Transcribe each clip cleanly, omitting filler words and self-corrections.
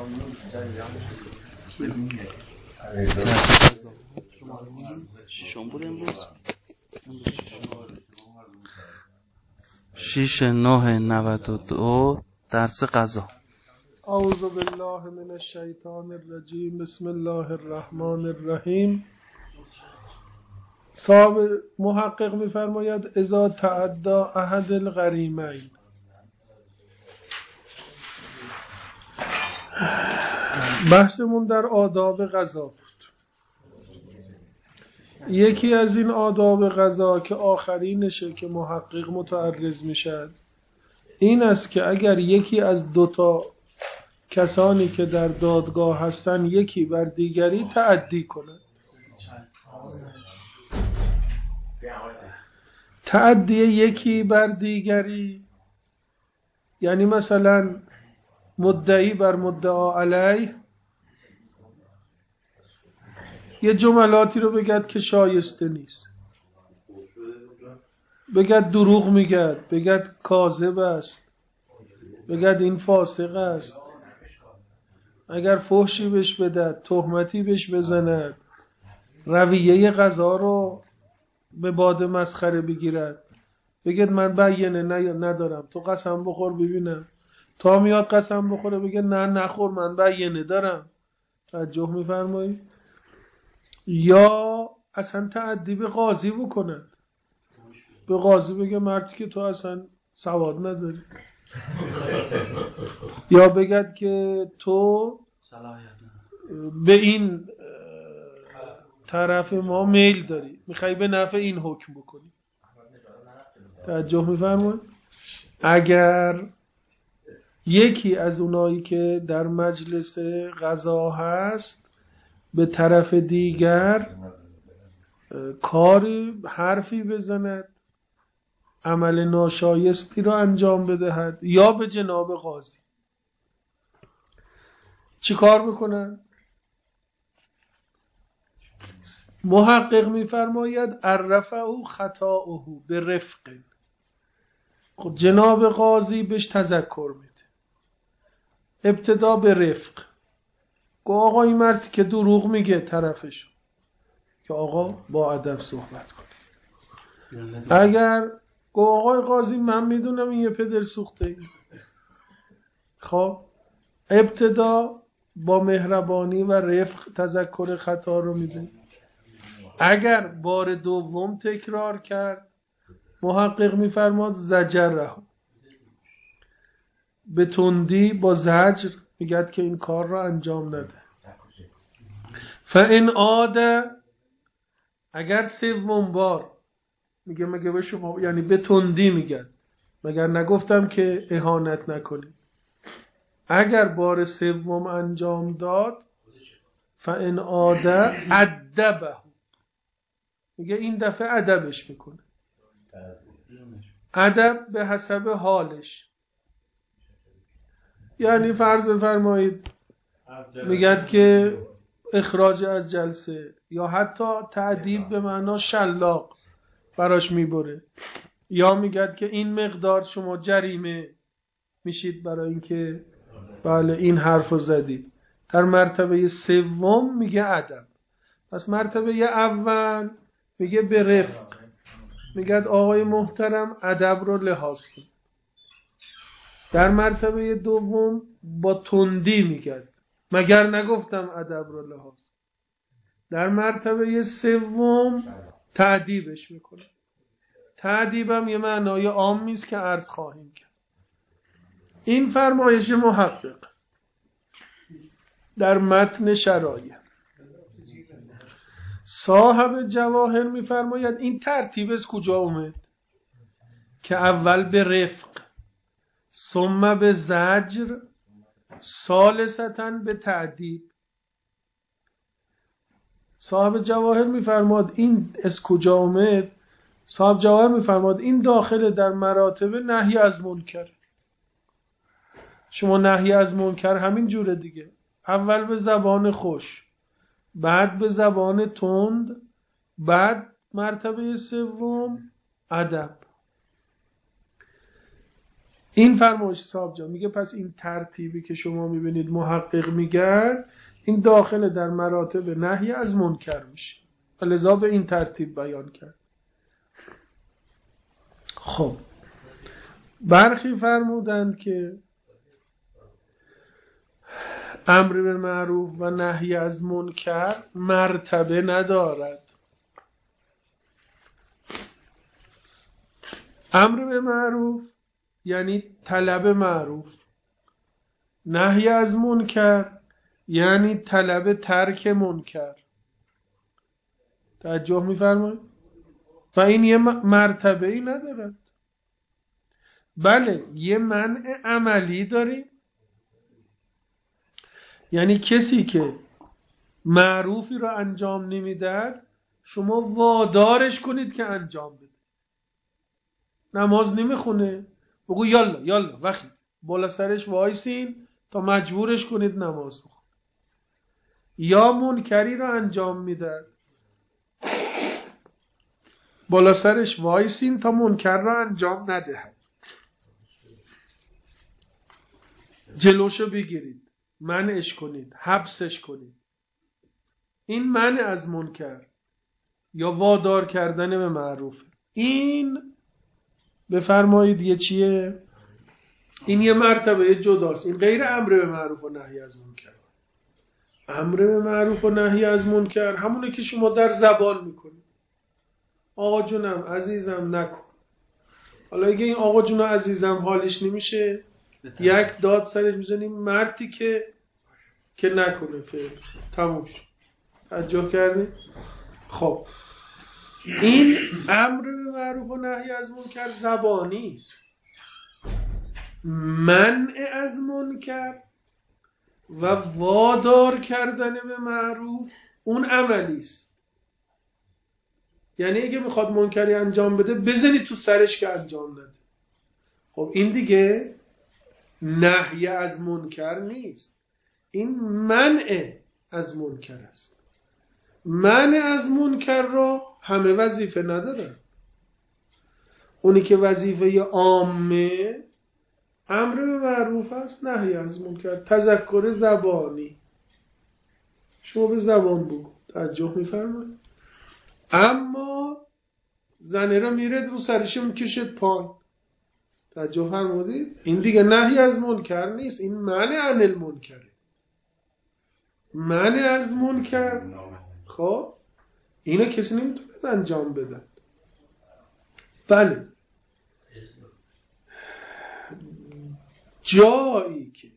ششم بود امروز 6/9/92 درس قضا. اعوذ بالله من الشیطان الرجیم. بسم الله الرحمن الرحیم. صاحب محقق می‌فرماید اذا تعدى احد الغریمین. بحثمون در آداب قضا بود. یکی از این آداب قضا که آخرینشه که محقق متعرض میشد این است که اگر یکی از دوتا کسانی که در دادگاه هستن یکی بر دیگری تعدی کنند. تعدی یکی بر دیگری یعنی مثلا مدعی بر مدعا علیه یه جملاتی رو بگد که شایسته نیست، بگد دروغ میگد، بگد کاذب است، بگد این فاسق است، اگر فحشی بهش بدهد، تهمتی بهش بزند، رویه قضا رو به باد مسخره بگیرد، بگد من بیانه ندارم، تو قسم بخور ببینم. تا میاد قسم بخوره بگه نه نخور من بیانه دارم. توجه میفرمایید؟ یا اصلا تعدی به قاضی بکنند، به قاضی بگه مردی که تو اصلا سواد نداری، یا بگد که تو به این طرف ما میل داری، میخوای به نفع این حکم بکنی. توجه میفرمایید؟ اگر یکی از اونایی که در مجلس قضا هست به طرف دیگر کاری حرفی بزند، عمل ناشایستی رو انجام بدهد یا به جناب قاضی، چی کار بکنن؟ محقق میفرماید عرفه خطاؤه به رفق. خب جناب قاضی بهش تذکر میده، ابتدا به رفق. گو آقا این مردی که دروغ میگه طرفش، که آقا با ادب صحبت کنه. اگر گو آقای قاضی من میدونم این یه پدر سوخته ای، خب ابتدا با مهربانی و رفق تذکر خطا رو میده. اگر بار دوم تکرار کرد محقق میفرماد زجره، به تندی با زجر میگد که این کار را انجام نده. فان عاد، اگر سوم بار میگه مگه به شما یعنی به تندی میگن، مگر نگفتم که اهانت نکنی. اگر بار سوم انجام داد فان عاد ادبه، میگه این دفعه ادبش میکنه. ادب به حسب حالش، یعنی فرض بفرمایید میگد که اخراج از جلسه، یا حتی تعدیب به معنا شلاق براش میبره، یا میگد که این مقدار شما جریمه میشید برای اینکه بله این حرفو زدید. در مرتبه سوم میگه ادب. پس مرتبه اول میگه به رفق، میگه آقای محترم ادب رو لحاظ کن. در مرتبه دوم با تندی میگه مگر نگفتم ادب رو لحاظ. در مرتبه سوم تعدیبش میکنه. تعدیبم یه معنای عامی است که عرض خواهیم کرد. این فرمایش محقق در متن شرایع. صاحب جواهر میفرماید این ترتیب از کجا اومد که اول به رفق، ثم به زجر، ثالثاً به تعدیب. صاحب جواهر میفرماد این از کجا اومد؟ صاحب جواهر میفرماد این داخل در مراتب نهی از منکر. شما نهی از منکر همین جوره دیگه، اول به زبان خوش، بعد به زبان تند، بعد مرتبه سوم ادب. این فرمایش صاحب جان میگه پس این ترتیبی که شما میبینید محقق میگن این داخل در مراتب نهی از منکر میشه و لذا به این ترتیب بیان کرد. خب برخی فرمودند که امر به معروف و نهی از منکر مرتبه ندارد. امر به معروف یعنی طلب معروف، نهی از منکر یعنی طلب ترک منکر. توجه می‌فرمایید؟ و این یه مرتبه ای ندارد. بله یه منع عملی داریم، یعنی کسی که معروفی رو انجام نمیدهد شما وادارش کنید که انجام بده. نماز نمیخونه بگو یالا یالا وقتی بالا سرش وایسین تا مجبورش کنید نماز بخونه. یا منکری رو انجام میدهد بالا سرش وایسین تا منکر رو انجام ندهد. جلوشو بگیرید، منعش کنید، حبسش کنید. این منع از منکر یا وادار کردن به معروف. این بفرمایید یه چیه؟ این یه مرتبه جداست. این غیر امر به معروف و نهی از منکر. امر به معروف و نهی از منکر همونه که شما در زبان میکنید. آقا جونم عزیزم نکن. حالا اگه این آقا جونم عزیزم حالش نمیشه یک داد سرش میزنیم مردی که نکنه فعل تموم شد. توجه کردی؟ خب این امر به معروف و نهی از منکر زبانی است. منع از منکر و وادار کردن به معروف اون عملی است. یعنی اگه میخواد منکری انجام بده بزنی تو سرش که انجام نده. خب این دیگه نهی از منکر نیست، این منع از منکر است. منع از منکر رو همه وظیفه نداره. اونی که وظیفه عامه امر به معروف است، نهی از منکر، تذکر زبانی. شما به زبان بگو، توجه میفرمایید. اما زنه رو میره رو سرش میکشد پای، توجه فرمودید؟ این دیگه نهی از منکر نیست، این منع عن المنکر. منع از منکر خب اینو کسی نمیتونه انجام بده. بله جایی که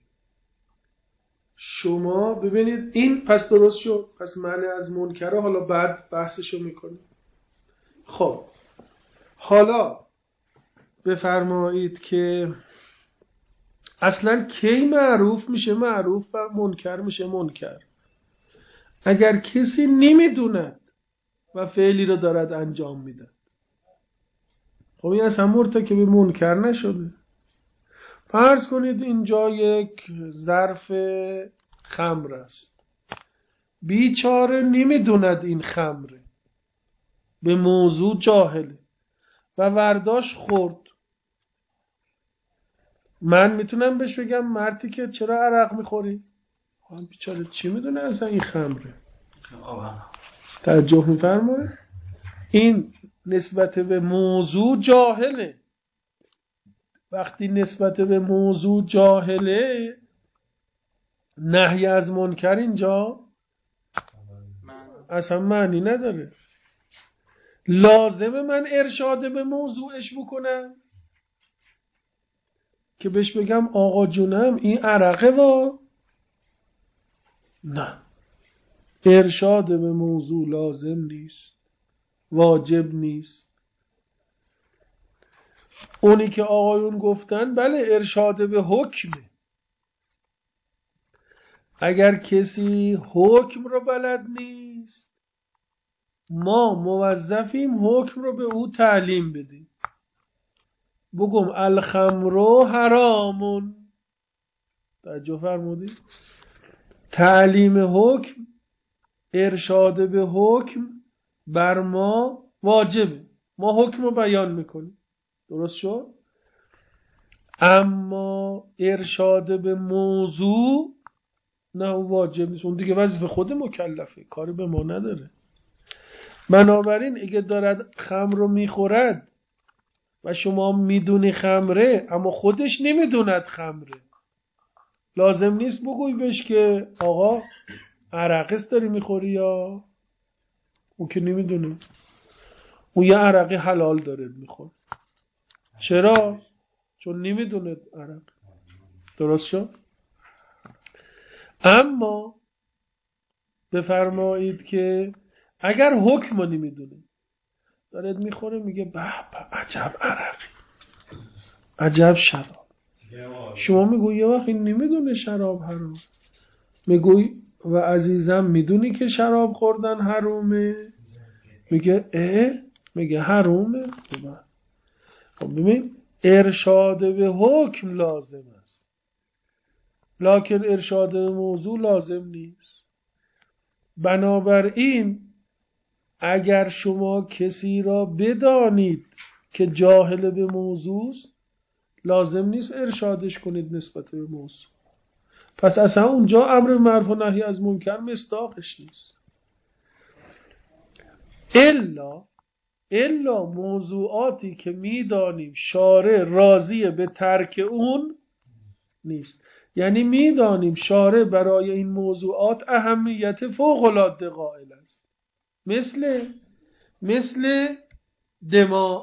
شما ببینید این پس درست شد، پس منع از منکر حالا بعد بحثشو میکنیم. خب حالا بفرمایید که اصلا کی معروف میشه معروف و منکر میشه منکر؟ اگر کسی نمیدوند و فعلی رو دارد انجام میده. خب این اصلا مرتکب منکر نشده. فرض کنید اینجا یک ظرف خمر است، بیچاره نمیدوند این خمره، به موضوع جاهله و ورداش خورد. من میتونم بهش بگم مردی که چرا عرق میخوری؟ بیچاره چی میدونه اصلا این خمره؟ توجه میفرمایید؟ این نسبت به موضوع جاهله. وقتی نسبت به موضوع جاهله نهی از منکر اینجا اصلا معنی نداره. لازمه من ارشاد به موضوعش بکنم که بهش بگم آقا جونم این عرقه و نه، ارشاد به موضوع لازم نیست، واجب نیست. اونی که آقایون گفتن بله ارشاد به حکمه. اگر کسی حکم رو بلد نیست ما موظفیم حکم رو به او تعلیم بدیم. بگم الخمر حرامون، توجه فرمودید؟ تعلیم حکم، ارشاد به حکم بر ما واجبه. ما حکم رو بیان میکنیم. درست شد؟ اما ارشاد به موضوع نه، واجب نیست. اون دیگه وظیفه خود مکلفه، کاری به ما نداره. بنابراین اگه دارد خمر رو میخورد و شما میدونی خمره اما خودش نمیدوند خمره، لازم نیست بگوی بهش که آقا عرقست داری میخوری، یا اون که نمیدونه، اون یه عرقی حلال داره میخوره. چرا؟ چون نمیدونه عرق. درست شد؟ اما بفرمایید که اگر حکم رو نمیدونه دارد میخوره، میگه به به عجب عرقی، عجب شراب. شما میگوی یه وقت این نمیدونه شراب حرام، میگوی و عزیزم میدونی که شراب خوردن حرومه؟ میگه میگه حرومه. خب ببین، ارشاد به حکم لازم است لکن ارشاد به موضوع لازم نیست. بنابراین اگر شما کسی را بدانید که جاهل به موضوع است، لازم نیست ارشادش کنید نسبت به موضوع. پس اصلا اونجا امر معروف و نهی از منکر مصداقش نیست. الا موضوعاتی که میدانیم شارع راضی به ترک اون نیست، یعنی میدانیم شارع برای این موضوعات اهمیت فوق العاده قائل است، مثل دماء.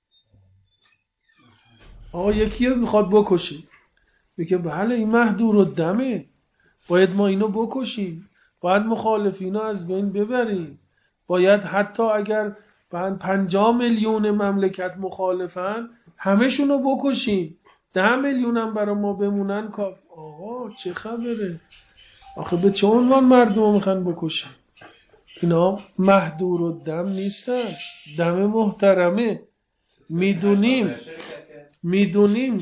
آقا یکی رو میخواد بکشی، میگه بله این محدور الدمه، باید ما اینو بکشیم، باید مخالفینو از بین ببریم، باید حتی اگر 50 میلیون مملکت مخالفن همشونو بکشیم، 10 میلیون هم برای ما بمونن کاف. آقا چه خبره؟ آخه به چه عنوان مردم میخوان بکشن؟ اینا محدور الدم نیستن، دم محترمه. میدونیم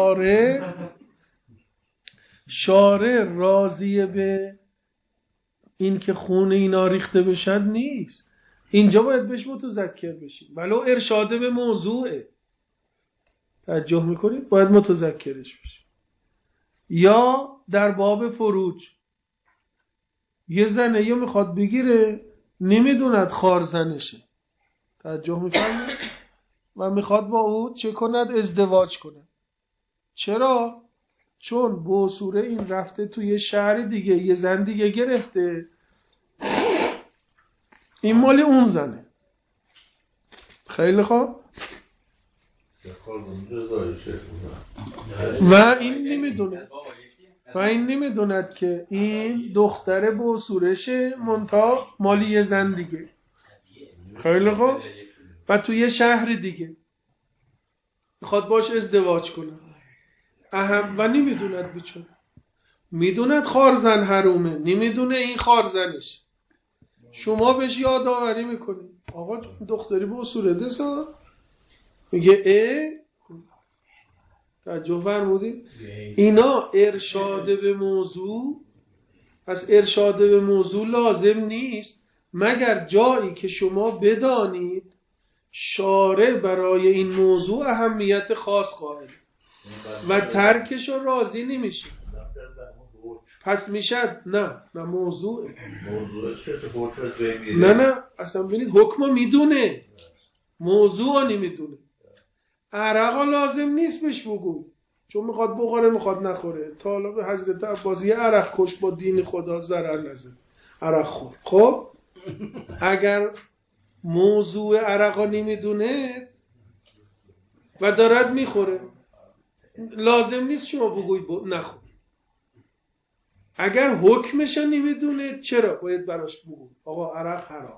شارع راضیه به این که خون اینا ریخته بشن نیست. اینجا باید بهش متذکر بشیم، ولو ارشاد به موضوعه. توجه میکنید؟ باید متذکرش بشیم. یا در باب فروج، یه زنه یا میخواد بگیره، نمیدوند خار زنشه، توجه میفرمایید، و میخواد با او چه کند؟ ازدواج کند. چرا؟ چون با صوره این رفته توی شهر دیگه، یه زن دیگه گرفته، این مالی اون زنه. خیلی خوب. و این نمیدوند که این دختر با صورشه منتها مالی یه زن دیگه. خیلی خوب. و توی یه شهر دیگه میخواد باش ازدواج کنه، و نمیدوند، بیچاره میدوند خارزن حرومه، نمیدونه این خارزنش. شما بهش یادآوری میکنید آقا دختری با صورت دسا، میگه توجه فرمودید؟ اینا ارشاد به موضوع. پس ارشاد به موضوع لازم نیست مگر جایی که شما بدانید شارع برای این موضوع اهمیت خاص قائل و ترکش رو راضی نمیشه. پس میشد نه موضوع نه اصلا ببینید حکم میدونه، موضوع نمیدونه. عرقا لازم نیست بهش بگو، چون میخواد بخوره میخواد نخوره. تا حالا به حضرت عباس یه عرق کش با دین خدا ضرر نزد، عرق خور. خب اگر موضوع عرقا نمیدونه و دارد میخوره، لازم نیست شما بگوی نخور. اگر حکمش نمیدونه چرا باید براش بگو آقا عرق حرام.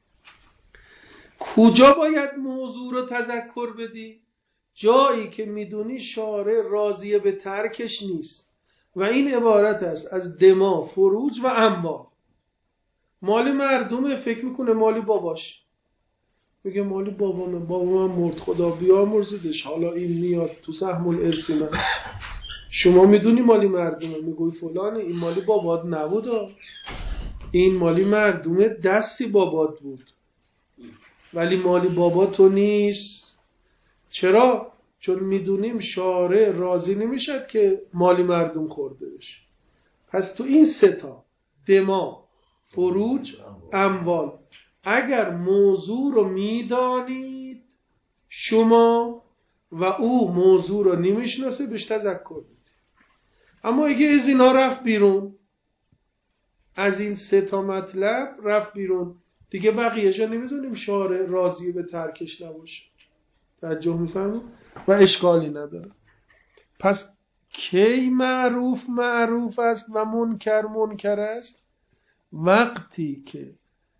کجا باید موضوع رو تذکر بدی؟ جایی که میدونی شارع راضیه به ترکش نیست و این عبارت است از دما، فروج و انبار. مال مردمه، فکر میکنه مالی باباش، میگه مالی بابا من مرد، خدا بیامرزدش، حالا این میاد تو سهم الارث من. شما میدونی مالی مردمه، میگوی فلانه، این مالی بابات نبود، این مالی مردمه، دستی بابات بود ولی مالی بابا تو نیست. چرا؟ چون میدونیم شارع راضی نمیشد که مالی مردم خورده بشه. پس تو این سه تا دما، فروج، اموال، اگر موضوع رو میدانید شما و او موضوع رو نمیشناسه بهش تذکر بدید. اما اگه از اینا رفت بیرون، از این سه تا مطلب رفت بیرون، دیگه بقیه جا نمیدونیم شارع راضی به ترکش نباشه. توجه میفهمید؟ و اشکالی نداره. پس کی معروف است و منکر است؟ وقتی که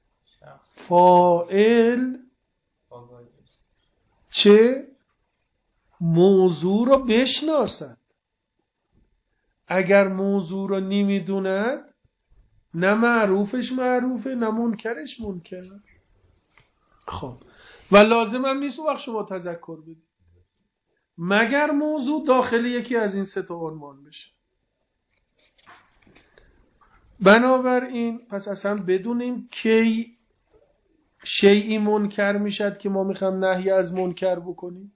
فاعل چه موضوع رو بشناسد. اگر موضوع رو نمیدوند، نه معروفش معروفه نه منکرش منکره. خب و لازم هم نیست وقت شما تذکر بدید مگر موضوع داخل یکی از این سه تا عنوان بشه. بنابراین پس اصلا بدونیم کی شیئی منکر میشد که ما میخوام نهی از منکر بکنیم.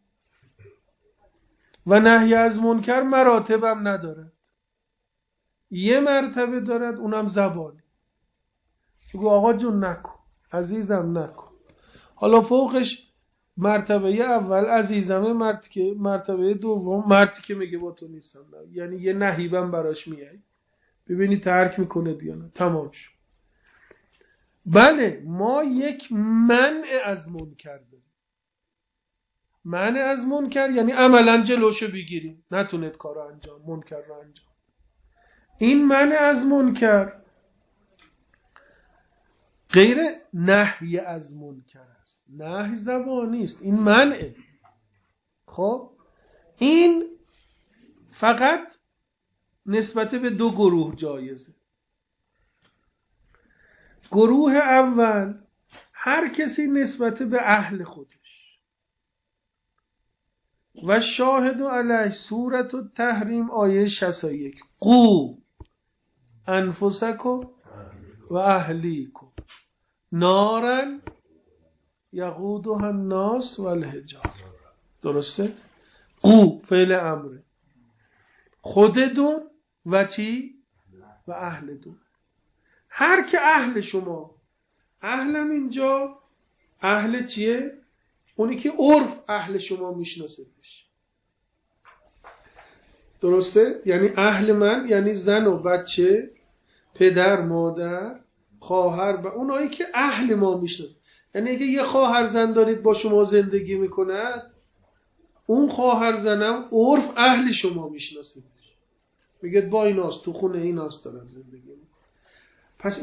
و نهی از منکر مراتب هم نداره، یه مرتبه دارد، اونم زبانی. بگو آقا جون نکن، عزیزم نکن. حالا فوقش مرتبه اول عزیزمه، مرتبه دوم مردی که میگه با تو نیستم، یعنی یه نهیبم براش میای ببینی ترک میکنه یا نه. تمام شد. بله ما یک منع از منکر داریم. منع از منکر یعنی عملا جلوشو بگیریم، نتونید کارو انجام منکر رو انجام. این منع از منکر غیر نهی از منکر است. نهی زبانی است، این منع. خب این فقط نسبت به دو گروه جایزه. گروه اول هر کسی نسبت به اهل خودش. و شاهد علیه سورة التحریم آیه 61 قو انفسکم و اهلیکم نارا یقودها الناس والحجاره. درسته؟ قو فعل امره، خودتون و چی؟ و اهلتون. هر که اهل شما، اهلم اینجا اهل چیه؟ اونی که عرف اهل شما میشناسدش. درسته؟ یعنی اهل من یعنی زن و بچه، پدر، مادر، خواهر و اونایی که اهل ما میشناسد. یعنی اگه یه خواهر زن دارید با شما زندگی میکند، اون خواهر زنم عرف اهل شما میشناسید، میگه با ایناست، تو خونه ایناست دارن زندگی میکنن. پس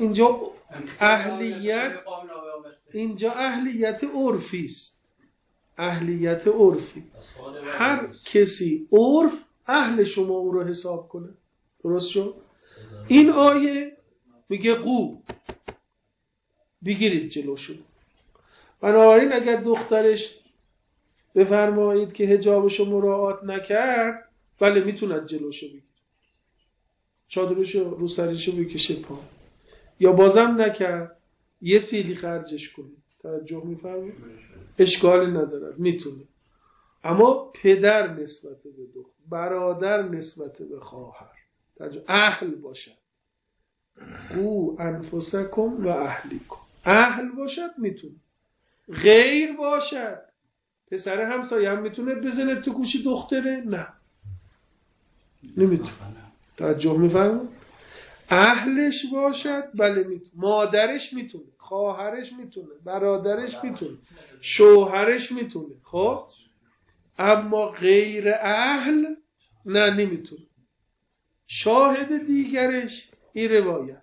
اینجا اهلیت عرفی است. اهلیت عرفی. هر کسی عرف اهل شما او رو حساب کنه. درست شد؟ این آیه میگه قو بگیرید جلوشو. بنابراین اگر دخترش بفرمایید که حجابشو مراعات نکرد، بله میتوند جلوشو بگیرد، چادرشو رو سرشو بکشه پا، یا بازم نکرد یه سیلی خرجش کنید. توجه میفرمایید؟ اشکالی ندارد، میتونه. اما پدر نسبت به دختر، برادر نسبت به خواهر اهل باشد. قو انفسکم و اهلیکم. اهل باشد میتونه، غیر باشد پسر همسایه هم میتونه بزنه تو گوش دختره؟ نه نمیتونه. توجه میفرمایید؟ اهلش باشد بله میتونه. مادرش میتونه، خواهرش میتونه، برادرش میتونه، شوهرش میتونه. خب اما غیر اهل نه نمیتونه. شاهد دیگرش این روایت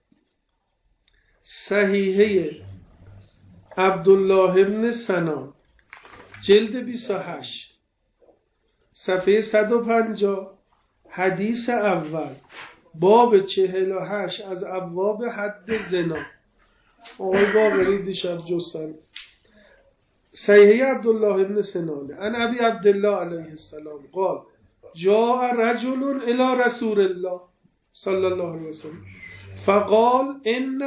صحیحه عبدالله ابن سنان جلد 28 صفحه 150 حدیث اول باب 48 از ابواب حد زنا. آقای باقری دیشب جستن. صحیحه عبدالله ابن سنان عن ابی عبدالله علیه السلام قال جاء رجل الى رسول الله صلی الله علیه وسلم فقال ان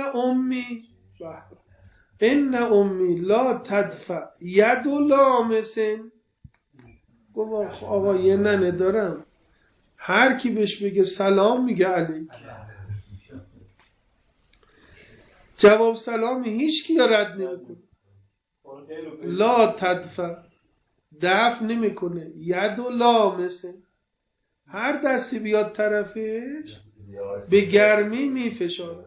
امي لا تدفع ید لامس. گفت آقا یه ننه دارم، هر کی بهش بگه سلام میگه علیک. جواب سلامی هیچ کی رد نمیکنه. لا تدفع، دفع نمیکنه. ید و لامسه، هر دستی بیاد طرفش به گرمی میفشاره.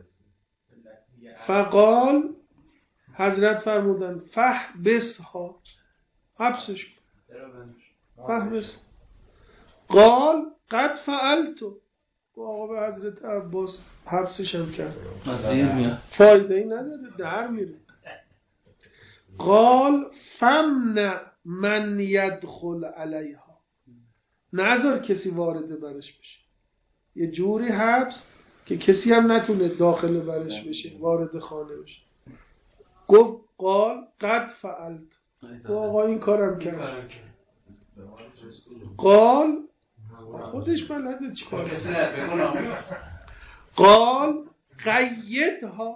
فقال، حضرت فرمودن فحبسها، حبسش کن. فحبس. قال قد فعلتو، آقا به حضرت عباس حبسش هم کرد، فایده ای نداره، در میره. قال فمنع من یدخل علیها، نذار کسی وارد برش بشه. یه جوری حبس که کسی هم نتونه داخل برش بشه، وارد خانه بشه. گفت قال قد فعلت، آقا این کارم کرد. قال خودش بلده چی کار. قال قیدها،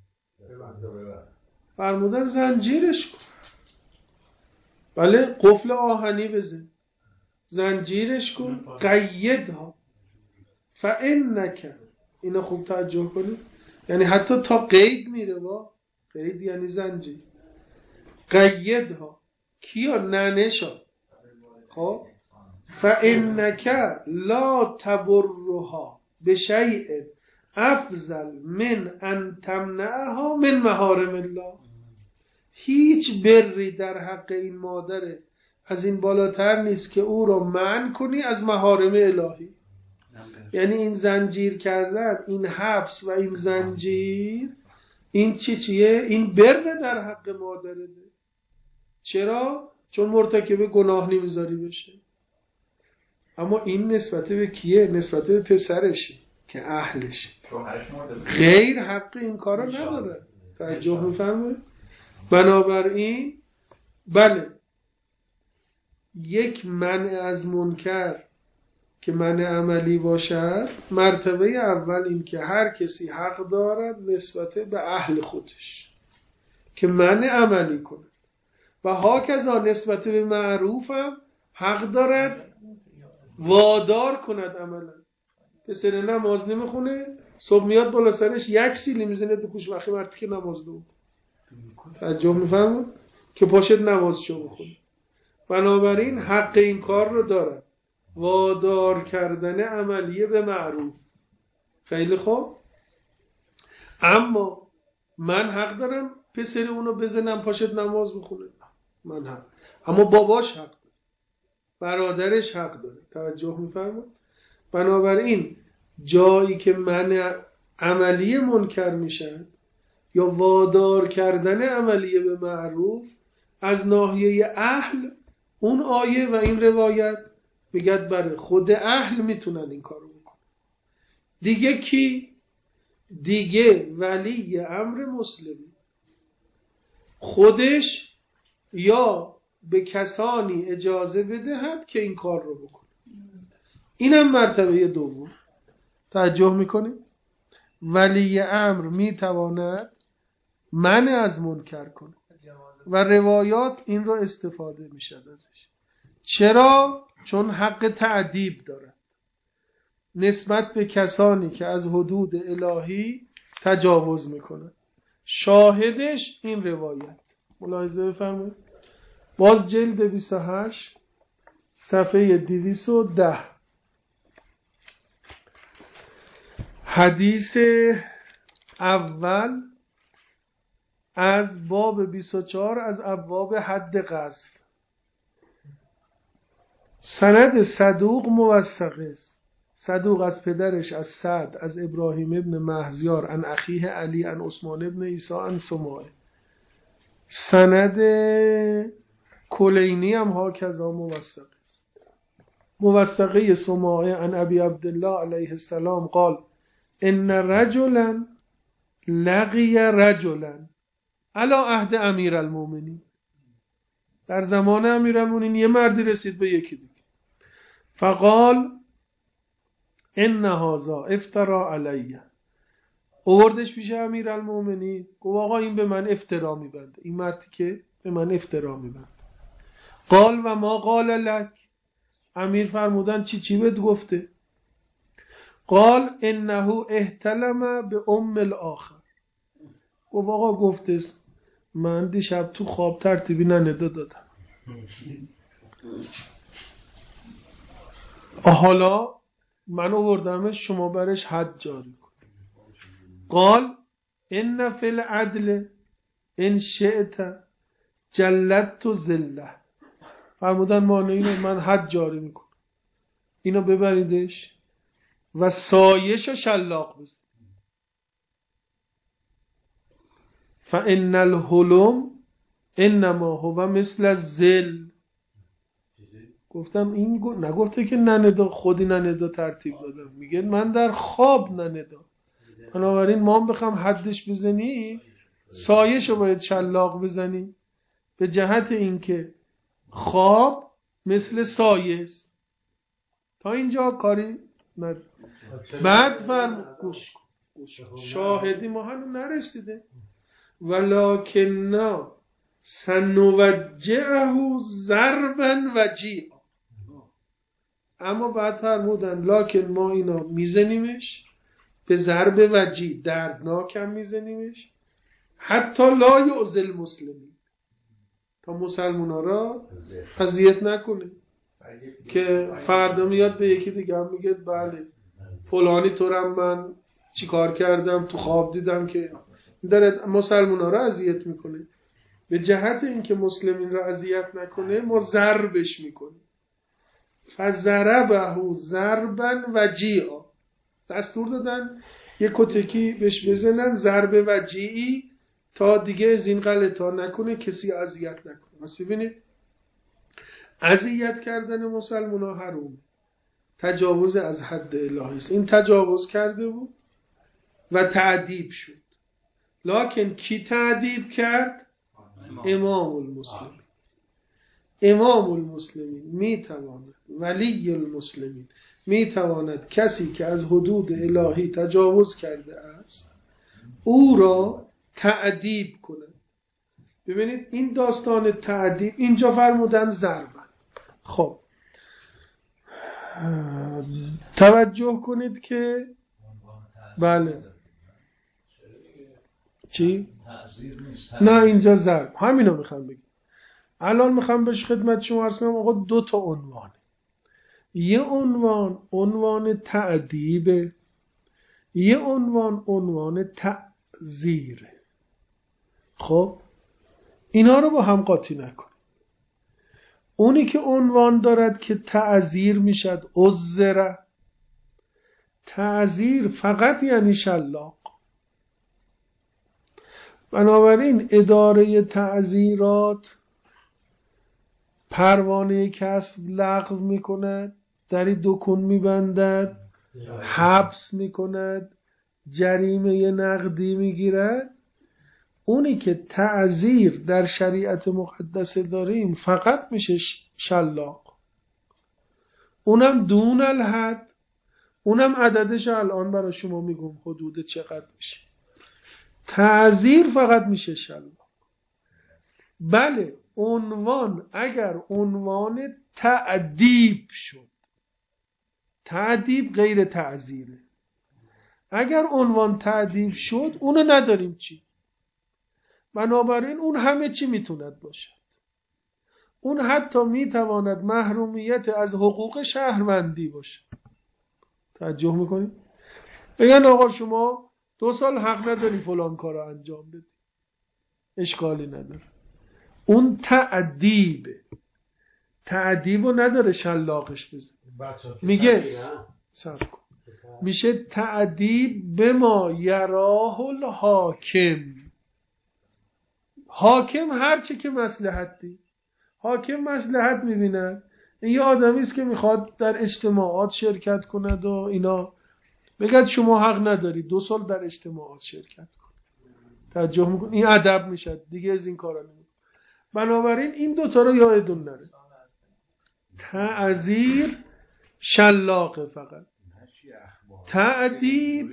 فرمودن زنجیرش کن. بله، قفل آهنی بزن، زنجیرش کن. قیدها فانک، اینو خوب توجه کنید، یعنی حتی تا قید میره. با قید یعنی زنجیر. قیدها کیا؟ ننشا. خب فانک لا تبرها بشیء افضل من ان تمنعها من محارم الله، هیچ بری در حق این مادره از این بالاتر نیست که او را منع کنی از محارم الهی. یعنی این زنجیر کردن، این حبس و این زنجیر، این چیه؟ این بر در حق مادره. چرا؟ چون مرتکب گناه نمیذاری بشه. اما این نسبت به کیه؟ نسبت به پسرشه که اهلشه، غیر حق این کارا نداره. توجه می‌فرمایید؟ بنابراین بله، یک منع از منکر که منع عملی باشد، مرتبه اول این که هر کسی حق دارد نسبت به اهل خودش که منع عملی کنه، و هاکذا نسبت به معروف هم حق دارد وادار کند عملا. پسر نماز نمیخونه، صبح میاد بالا سرش یک سیلی میزنه تو گوش وقتی مرتی که نماز دو. توجه میفهمون که پاشد نمازشو بخونه. بنابراین حق این کار رو دارد، وادار کردن عملیه به معروف. خیلی خوب. اما من حق دارم پسر اونو بزنم پاشد نماز بخونه؟ من حق، اما باباش حق داره، برادرش حق داره. توجه میفرمایید؟ بنابراین جایی که منع عملی منکر میشن یا وادار کردن عملیه به معروف از ناحیه اهل، اون آیه و این روایت بگد بره خود اهل میتونن این کارو بکنن. دیگه کی؟ دیگه ولی امر مسلمی خودش یا به کسانی اجازه بدهد که این کار رو بکنه. اینم مرتبه دوم. توجه میکنید؟ ولی امر میتواند منع از منکر کنه و روایات این رو استفاده میشد ازش. چرا؟ چون حق تعدیب داره نسبت به کسانی که از حدود الهی تجاوز میکنن. شاهدش این روایت. ملاحظه بفرمایید. باز جلد 28 صفحه 210 حدیث اول از باب 24 از ابواب حد قذف. سند صدوق موثق است. صدوق از پدرش از سعد از ابراهیم ابن مهزیار عن اخیه علی عن عثمان ابن عیسی عن سماعه. سند کلینی هم هاکذا موثق است. موثقه سماعه عن ابی عبدالله علیه السلام قال ان رجلا لقی رجلا علی عهد امیر المومنین. در زمان امیر المومنین یه مردی رسید به یکی دیگه. فقال ان هذا افترا علیه. آوردش پیش امیر المومنین، گفت آقا این به من افترا میبنده، این مردی که به من افترا میبنده. قال و ما قال لک. امیر فرمودن چی بهت گفته؟ قال انه احتلم به ام الاخر. گفت آقا گفته من دیشب تو خواب ترتیبی نندا دادم. حالا من آوردمش، شما برش حد جاری کن. قال ان فی العدل ان شئت جلدت ذله. فرمودن مانع اینه، من حد جاری میکنم، اینو ببریدش و سایش شلاق بزن. فان الحلم انما هو مثل الذل. گفتم این نگفته که نندا، خودی نندا ترتیب دادم، میگه من در خواب نندا. بنابراین ما هم بخوام حدش بزنی سایشو باید شلاق بزنی، به جهت اینکه خواب مثل سایه است. تا اینجا کاری نداره. بعد گوش شاهدی ما هنوز نرسیده. ولکننا سنوجهه ضربا وجیعا. اما بعد فرمودن لکن ما اینا میزنیمش به ضرب وجیع، دردناک هم میزنیمش، حتی لا یؤذی المسلمین، تا مسلمونا را اذیت نکنه. که فردا میاد به یکی دیگه هم میگه بله فلانی طورم من چی کار کردم تو خواب دیدم که داره مسلمونا را اذیت میکنه. به جهت اینکه مسلمین را اذیت نکنه ما ضربش میکنیم. فضربه ضربا وجیعا. دستور دادن یک کتکی بهش بزنن ضرب وجیعی تا دیگه از این غلطا نکنه، کسی اذیت نکنه. پس ببینید اذیت کردن مسلمان‌ها حرام، تجاوز از حد الهی است. این تجاوز کرده بود و تعذیب شد. لکن کی تعذیب کرد؟ امام المسلمین. امام المسلمین میتواند، ولی المسلمین میتواند کسی که از حدود الهی تجاوز کرده است او را تعذیب کند. ببینید این داستان تعذیب اینجا فرمودن ضربن. خب توجه کنید که بله چی؟ نه اینجا ضرب، همینو میخوام بگم. الان میخوام بهش خدمت شما عرض کنم آقا دو تا عنوانه. یه عنوان تعذیب، یه عنوان تعزیره. خب اینا رو با هم قاطی نکن. اونی که عنوان دارد که تعزیر میشد عذره، تعزیر فقط یعنی شلاق. بنابراین اداره تعزیرات پروانه کسب لغو میکند، دری دکون میبندد، حبس میکند، جریمه نقدی میگیرد. اونی که تعزیر در شریعت مقدسه داریم فقط میشه شلاق، اونم دون الحد. اونم عددش الان برای شما میگم حدود چقدر میشه. تعزیر فقط میشه شلاق. بله عنوان اگر عنوان تعذیب شد، تعذیب غیر تعزیره. اگر عنوان تعذیب شد اونو نداریم چی. بنابراین اون همه چی میتوند باشد. اون حتی میتواند محرومیت از حقوق شهروندی باشه. توجه میکنید؟ بگن آقا شما 2 سال حق نداری فلان کارو انجام بدی، اشکالی نداره. اون تعذیبه، تعذیبو نداره شلاقش بزن. میگه صبر کن، میشه تعذیب به ما یراه الحاکم. حاکم هرچی که مصلحت دی، حاکم مصلحت میبیند. این یه آدمی است که میخواد در اجتماعات شرکت کند و اینا، بگید شما حق نداری 2 سال در اجتماعات شرکت کن. توجه میکن؟ این ادب میشه دیگه، از این کارا نمیکنه. بنابراین این 2 تا رو یادتون نره. تعزیر شلاقه فقط. تعذیب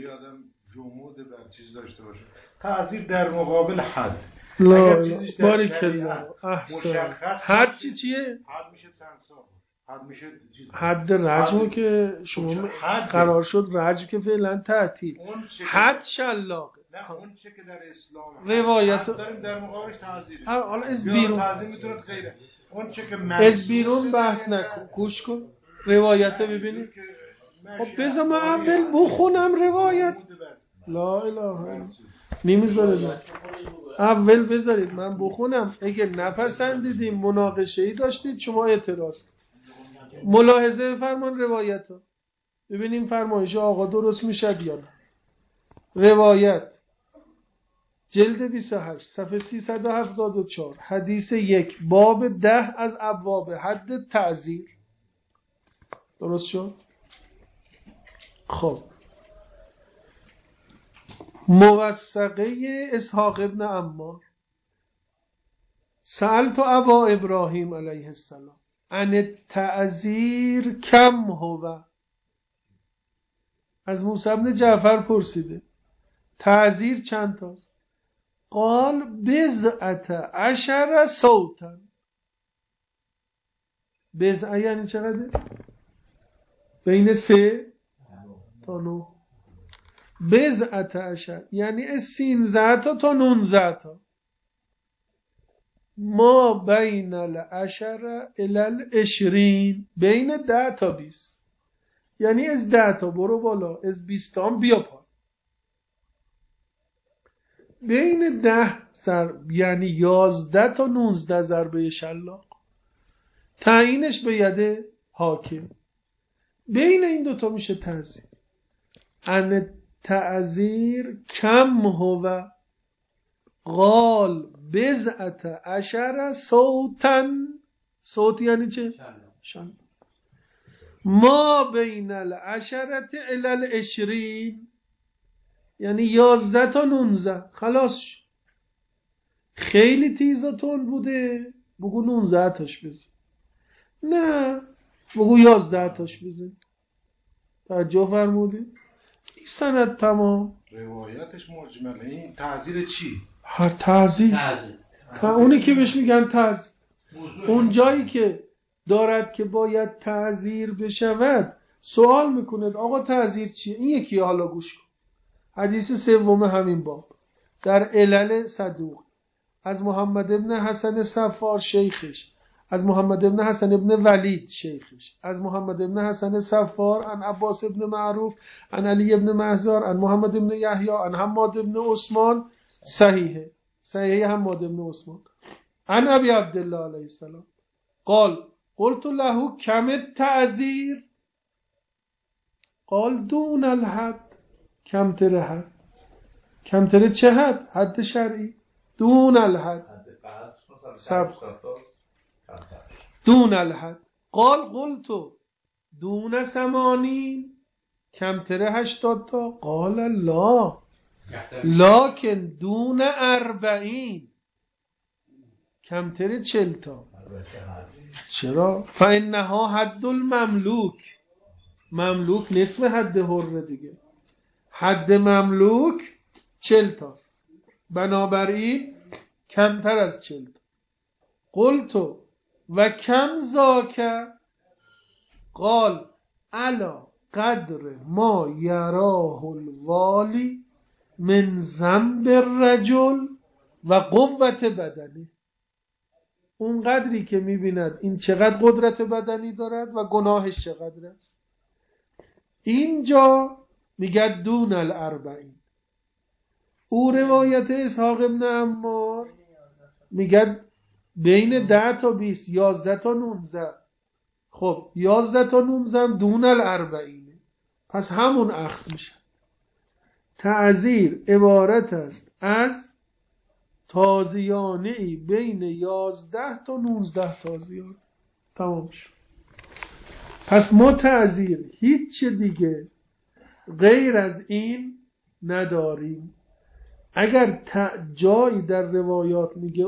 تعزیر در مقابل حد. لا بارک الله احسن. حد چیه؟ حد میشه چند سال. حد میشه حد رجمو که شما قرار شد رجم که فعلا تعطیل. حد شلاقه. نه اون چه که در اسلام روایت حد داریم در مقابلش تعزیره. حالا از بیرون تعزیر میتونه غیره. اون چه که از بیرون بحث نکن، گوش کن روایت ببینید. خب بذار من اول بخونم روایت. لا اله الا الله. نمیذاره اول بذارید من بخونم. اگه نپسندیدیم مناقشه‌ای داشتید شما اعتراض ملاحظه فرمان روایت ها ببینیم فرمایش آقا درست میشد یا نه. روایت جلد 28 صفحه 374 حدیث 1 باب 10 از ابواب حد تعزیر. درست شد؟ خب موثقه اسحاق ابن عمار سألت ابا ابراهیم علیه السلام عن التعزیر کم هو. از موسی بن جعفر پرسیده تعزیر چند تاست؟ قال بضعة عشر صوتا. بضعه یعنی چقدر؟ بین 3 تا 9. بضعة عشر یعنی از 13 تا 19 تا. ما بین العشر الی العشرین بین 10 تا 20 یعنی از 10 تا برو بالا از 20 تا بیا پایین. بین 10 یعنی 11 تا 19 ضربه شلاق تعیینش به ید حاکم. بین این دوتا میشه تعزیر. ان تعزیر کم هو قال بضعة عشر صوتا. صوت یعنی چه؟ شلاق. ما بین العشرة الی العشرین یعنی 11 تا 19. خلاص خیلی تیزتون بوده بگو 19 تاش بزن، نه بگو 11 تاش بزن. توجه فرمودید؟ این سند تمام. روایتش مجمله. این تعزیر چی؟ هر تعزیر اونی که بهش میگن تعزیر. اون جایی که دارد که باید تعزیر بشود سوال میکند آقا تعزیر چیه؟ این یکی حالا گوش کن. حدیث سوم همین باب در علل صدوق از محمد ابن حسن صفار شیخش، از محمد ابن حسن ابن ولید شیخش، از محمد ابن حسن صفار عن عباس ابن معروف عن علی ابن مهزار عن محمد ابن یحیی عن حماد ابن عثمان صحیح حماد ابن عثمان عن ابی عبدالله علیه السلام قال قلت له کم التعزیر قال دون الحد. کمتر حد. کمتر چه حد؟ حد شرعی. دون الحد دون الحد. قال قلت دون 80 کمتر 80 تا قال لا لكن دون 40 کمتر 40 تا. چرا؟ فانها حد المملوک. مملوک نصف حد حر دیگه. حد مملوک 40 تاست بنابراین کمتر از 40 تا. قلت و کم ذاک قال علا قدر ما یراه الوالی من ذنب الرجل و قوت بدنی. اون قدری که میبیند این چقدر قدرت بدنی دارد و گناهش چقدر است. اینجا میگه دون 40. او روایت اسحاق ابن عمار میگه بین 10 تا 20 11 تا 19. خب 11 تا 19 دون 40 پس همون اخذ میشه. تعزیر عبارت است از تازیانه‌ای بین 11 تا 19 تازیانه. تمام شد. پس ما تعزیر هیچ دیگه غیر از این نداریم. اگر جایی در روایات میگه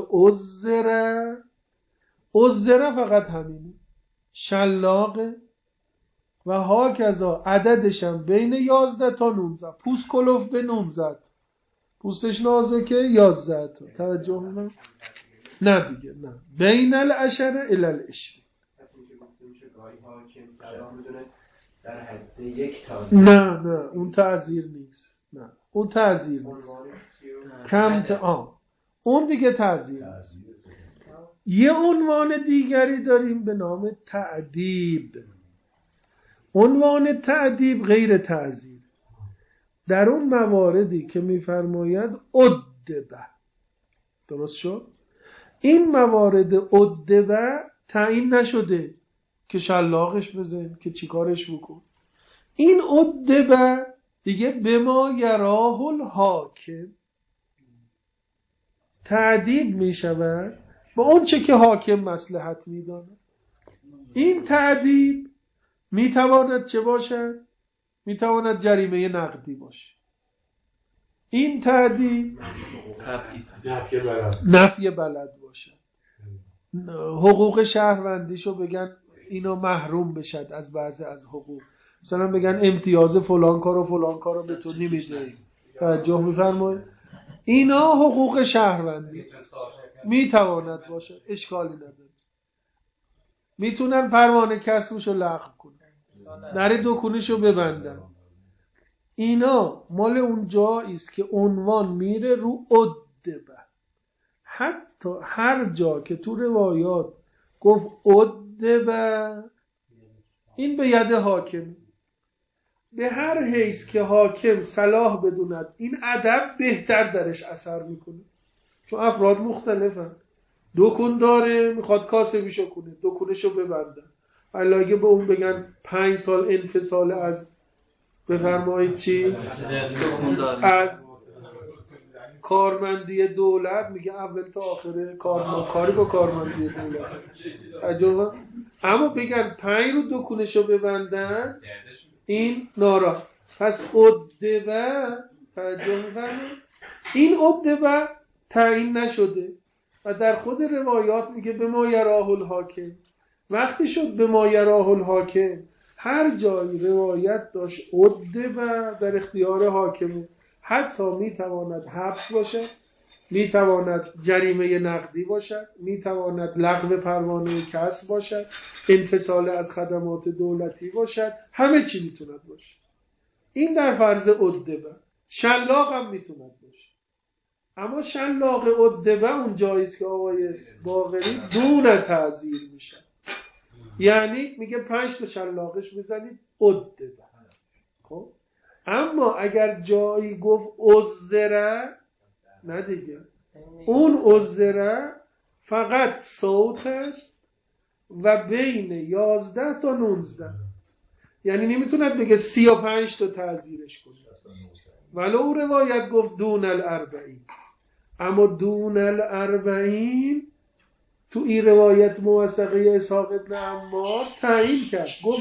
عذره فقط همینه شلاقه و هاکذا عددش هم بین 11 تا 19. پوست کلوف به 19 پوستش نازکه 11 تا. توجه نه دیگه نه بین العشر الی العشرین. میشه گاهی حاکم صلاح میدونه در حد یک تعزیر. نه اون تعزیر نیست. نه اون تعزیر نیست. اون دیگه تعزیر نیست. یه عنوان دیگری داریم به نام تأدیب. عنوان تأدیب غیر تعزیر. در اون مواردی که میفرماید ادبه، درست شد؟ این موارد ادبه تعیین نشده که شلاقش بزن، که چیکارش بکن. این ادبه دیگه به ما یراه الحاکم تعدیب می شود با اون چه که حاکم مصلحت می داند. این تعدیب می تواند چه باشد؟ می تواند جریمه نقدی باشه. این تعدیب نفی بلد باشه. حقوق شهروندیشو بگن اینو محروم بشد از بعضی از حقوق، مثلا بگن امتیاز فلان کار و فلان کار رو به تو نمیده. توجه می‌فرمایید؟ اینا حقوق شهروندی میتواند باشه، اشکالی نداره. میتونن پروانه کسبشو لغو کنن، در دکونشو ببندن. اینا مال اون جایی است که عنوان میره رو ادبه. حتی هر جا که تو روایات گفت ادبه، این به ید حاکم، به هر حیث که حاکم صلاح بدوند این ادب بهتر درش اثر میکنه. چون افراد مختلفن. دکون داره میخواد کاسبیشو کنه، دکونشو ببندن. علاوه به اون بگن 5 سال انفصال از بفرمایید چی؟ از کارمندی دولت، میگه اول تا آخره کاری با کارمندی دولت. عجبا. اما بگن 5 رو دکونشو ببندن، این نارا. پس ادبه، توجه می‌فرمایید؟ این ادبه تعیین نشده و در خود روایات میگه به ما یراه الحاکم. وقتی شد به ما یراه الحاکم، هر جایی روایت داشت ادبه در اختیار حاکمه، حتی میتواند حبس باشد، میتواند جریمه نقدی باشد، میتواند لغو پروانه کسب باشد، انفصال از خدمات دولتی باشد، همه چی میتوند باشه. این در فرض ادبه. شلاق هم میتوند باشه. اما شلاق ادبه اون جاییست که آقای باقری دون تعزیر میشه. یعنی میگه 5 تا شلاقش بزنید ادبه. خب اما اگر جایی گفت عذره، نه دیگه، اون عذره فقط صوت است و بین 11 تا 19. یعنی نمیتوند بگه 35 تا تعزیرش کنه. ولو او روایت گفت دون الاربعین، اما دون الاربعین تو این روایت موثقه اسحاق ابن عمار تعیین کرد، گفت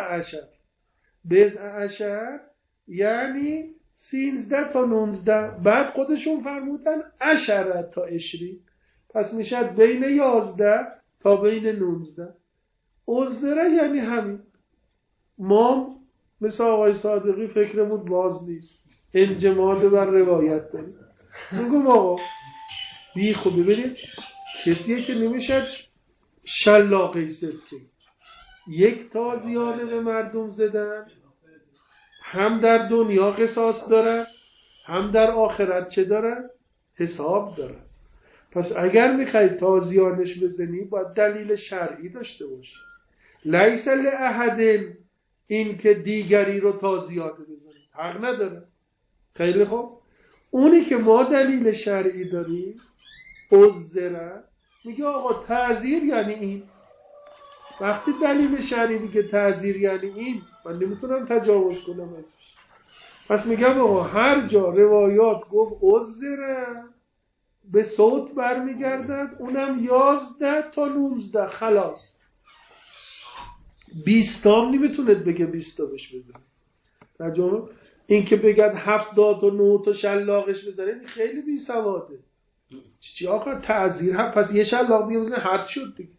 بضع عشر یعنی 13 تا 19. بعد خودشون فرمودن 10 تا 20، پس میشد بین 11 تا بین 19. عذره یعنی همین. ما مثل آقای صادقی فکرمون باز نیست، انجماد بر روایت داریم. میگم آقا بی خوبی ببینید کسیه که نمیشد شلاقی زد که یک تازیانه به مردم زدن، هم در دنیا قصاص دارن، هم در آخرت چه دارن؟ حساب دارن. پس اگر میخوای تازیانش بزنی باید دلیل شرعی داشته باشی. لیس لاحد این که دیگری رو تازیانه بزنی، حق نداره. خیلی خوب، اونی که ما دلیل شرعی داریم عذره، میگه آقا تعزیر یعنی این. وقتی دلیل شرعی میگه تعزیر یعنی این، من نمیتونم تجاوز کنم ازش. پس میگم آقا هر جا روایات گفت عذره به صوت برمیگردد، اونم 11 تا 19 خلاص. 20 هم نمیتوند بگه 20 تا بهش بزنه. تجاوز این که بگد 70 تا 9 تا شلاقش بزنه این خیلی بی سواده. چی آخر تعزیر هم پس یه شلاق دیگه بزنه حد شد دیگه.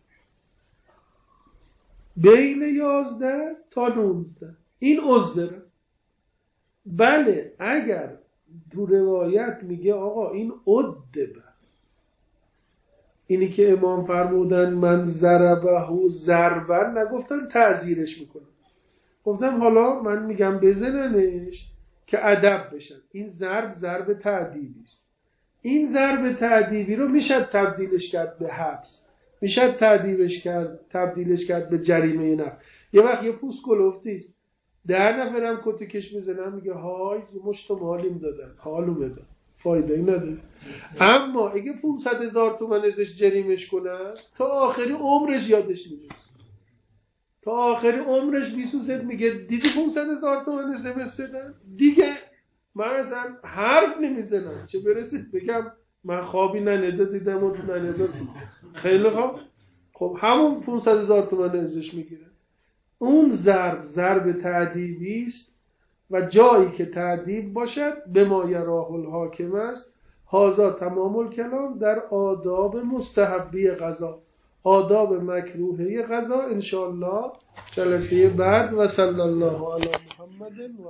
بین 11 تا 19 این عذره. بله اگر تو روایت میگه آقا این ادبه، اینی که امام فرمودن من ضربه ضربن، نگفتن تعزیرش میکنن، گفتم حالا من میگم بزننش که ادب بشن. این ضرب تعدیبی است. این ضرب تعدیبی رو میشه تبدیلش کرد به حبس، میشه تبدیلش کرد به جریمه نفس. یه وقت یه پوست کلفتی است، 10 نفرم کتکش میزنن، میگه های مشت مالیم دادن، حالو بدن، فایده ای نداره. اما اگه 500,000 تومان ازش جریمش کنن، تا آخری عمرش یادش نمیاد، تا آخری عمرش بیسوزد، میگه دیدی 500,000 تومان ازش دادن دیگه، من اصلا حرف نمیزنم، چه برسید بگم من خوابی ننده دیدم و تو ننده. خیلی خب همون 500,000 تومان ازش میگیره. اون ضرب تعدیبی است و جایی که تعدیب باشد به ما یراه الحاکم است. هذا تمام الکلام در آداب مستحبی قضا، آداب مکروهه قضا. انشاءالله جلسه بعد. و صلی الله علی محمد و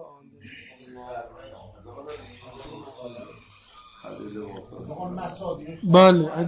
آله. بله.